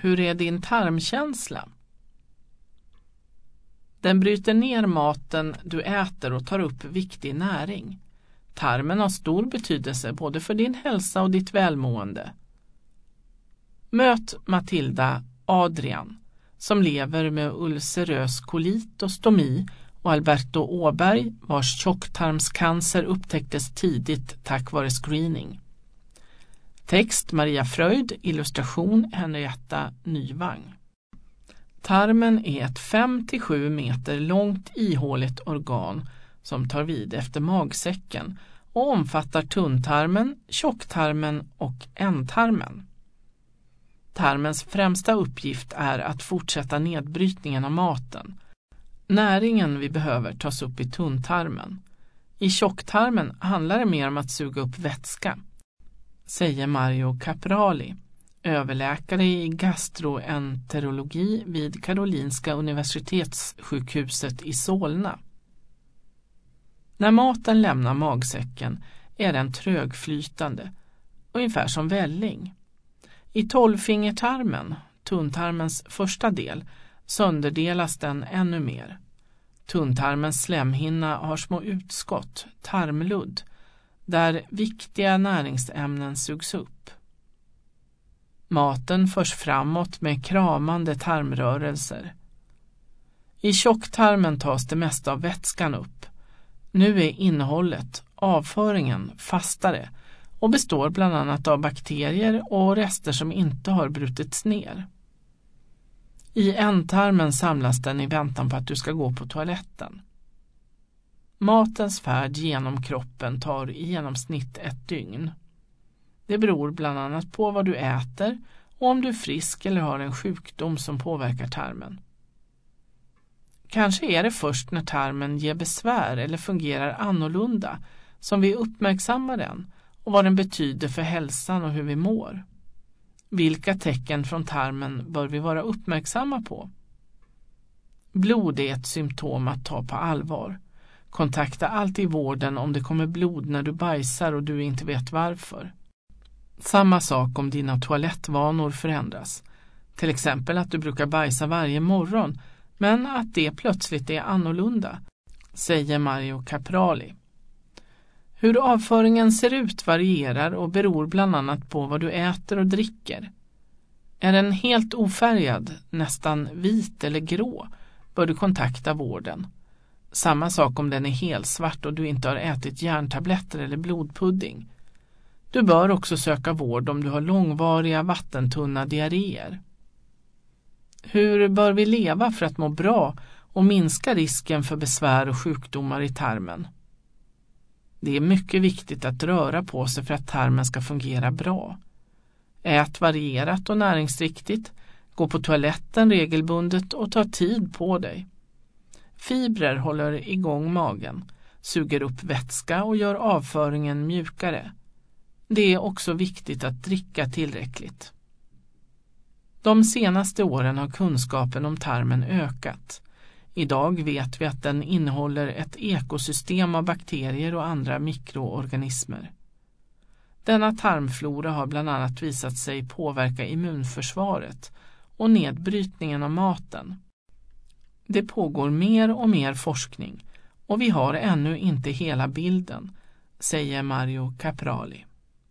Hur är din tarmkänsla? Den bryter ner maten du äter och tar upp viktig näring. Tarmen har stor betydelse både för din hälsa och ditt välmående. Möt Matilda Adrian som lever med ulcerös kolit och stomi och Alberto Åberg vars tjocktarmscancer upptäcktes tidigt tack vare screening. Text Maria Fröjd, illustration Henrietta Nyvang. Tarmen är ett 5-7 meter långt ihåligt organ som tar vid efter magsäcken och omfattar tunntarmen, tjocktarmen och ändtarmen. Tarmens främsta uppgift är att fortsätta nedbrytningen av maten. Näringen vi behöver tas upp i tunntarmen. I tjocktarmen handlar det mer om att suga upp vätska, säger Mario Caprali, överläkare i gastroenterologi vid Karolinska universitetssjukhuset i Solna. När maten lämnar magsäcken är den trögflytande, ungefär som välling. I 12-fingertarmen, tunntarmens första del, sönderdelas den ännu mer. Tunntarmens slemhinna har små utskott, tarmludd, där viktiga näringsämnen sugs upp. Maten förs framåt med kramande tarmrörelser. I tjocktarmen tas det mesta av vätskan upp. Nu är innehållet, avföringen, fastare och består bland annat av bakterier och rester som inte har brutits ner. I ändtarmen samlas den i väntan på att du ska gå på toaletten. Matens färd genom kroppen tar i genomsnitt 1 dygn. Det beror bland annat på vad du äter och om du är frisk eller har en sjukdom som påverkar tarmen. Kanske är det först när tarmen ger besvär eller fungerar annorlunda som vi uppmärksammar den och vad den betyder för hälsan och hur vi mår. Vilka tecken från tarmen bör vi vara uppmärksamma på? Blod är ett symptom att ta på allvar. Kontakta alltid vården om det kommer blod när du bajsar och du inte vet varför. Samma sak om dina toalettvanor förändras. Till exempel att du brukar bajsa varje morgon, men att det plötsligt är annorlunda, säger Mario Caprali. Hur avföringen ser ut varierar och beror bland annat på vad du äter och dricker. Är den helt ofärgad, nästan vit eller grå, bör du kontakta vården. Samma sak om den är helsvart och du inte har ätit järntabletter eller blodpudding. Du bör också söka vård om du har långvariga vattentunna diarréer. Hur bör vi leva för att må bra och minska risken för besvär och sjukdomar i tarmen? Det är mycket viktigt att röra på sig för att tarmen ska fungera bra. Ät varierat och näringsriktigt, gå på toaletten regelbundet och ta tid på dig. Fibrer håller igång magen, suger upp vätska och gör avföringen mjukare. Det är också viktigt att dricka tillräckligt. De senaste åren har kunskapen om tarmen ökat. Idag vet vi att den innehåller ett ekosystem av bakterier och andra mikroorganismer. Denna tarmflora har bland annat visat sig påverka immunförsvaret och nedbrytningen av maten. Det pågår mer och mer forskning och vi har ännu inte hela bilden, säger Mario Caprali.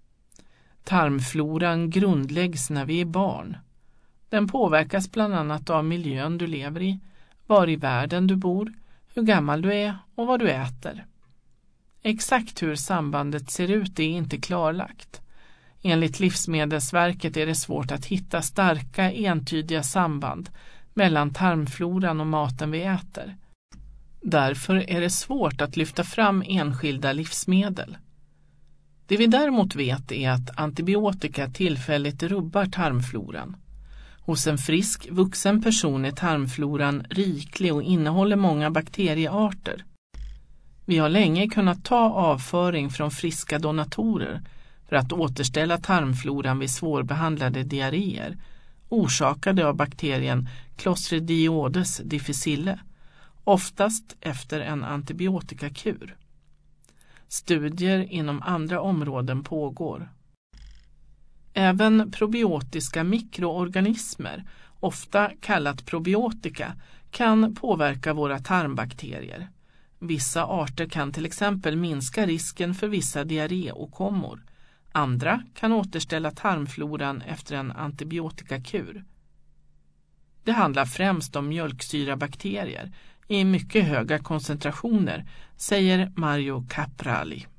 Tarmfloran grundläggs när vi är barn. Den påverkas bland annat av miljön du lever i, var i världen du bor, hur gammal du är och vad du äter. Exakt hur sambandet ser ut är inte klarlagt. Enligt Livsmedelsverket är det svårt att hitta starka, entydiga samband mellan tarmfloran och maten vi äter. Därför är det svårt att lyfta fram enskilda livsmedel. Det vi däremot vet är att antibiotika tillfälligt rubbar tarmfloran. Hos en frisk, vuxen person är tarmfloran riklig och innehåller många bakteriearter. Vi har länge kunnat ta avföring från friska donatorer för att återställa tarmfloran vid svårbehandlade diarréer, orsakade av bakterien Clostridioides difficile, oftast efter en antibiotikakur. Studier inom andra områden pågår. Även probiotiska mikroorganismer, ofta kallat probiotika, kan påverka våra tarmbakterier. Vissa arter kan till exempel minska risken för vissa diarréåkommor. Andra kan återställa tarmfloran efter en antibiotikakur. Det handlar främst om mjölksyrabakterier i mycket höga koncentrationer, säger Mario Caprali.